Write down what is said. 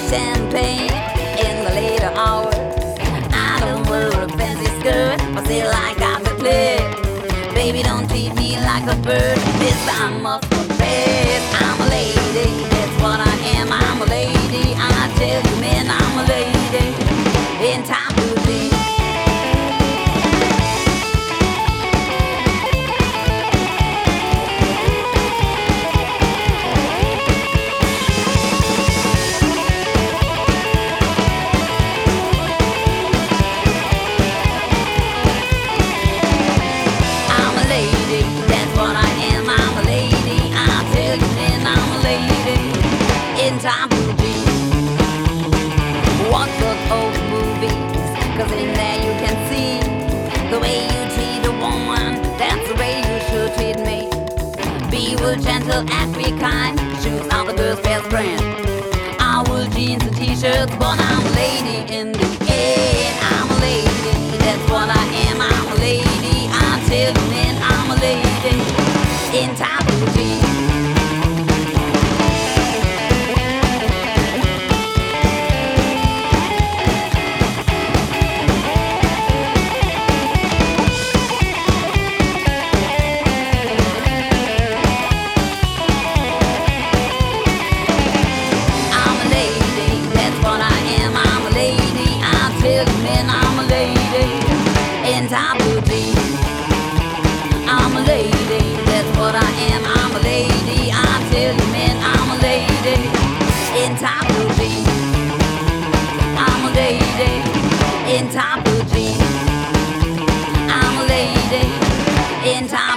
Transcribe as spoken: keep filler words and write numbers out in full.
champagne in the later hours. I don't wear a fancy skirt or say like I'm a play. Baby, don't treat me like a bird. This I must confess, I'm a lady. That's what I am. I'm a lady. I tell you, man, I'm a lady. In time to be. Time to be. Watch those old movies, cause in there you can see the way you treat a woman, that's the way you should treat me. Be real gentle and be kind, shoes are the girl's best friend. I will jeans and t-shirts, but I'm a lady in the end. I'm a lady, that's what I am. I'm a lady, I tell you man, I'm a lady. In time to be. I'm a lady, that's what I am. I'm a lady, I tell you man, I'm a lady. In time to be. I'm a lady. In time to be. I'm a lady. In time.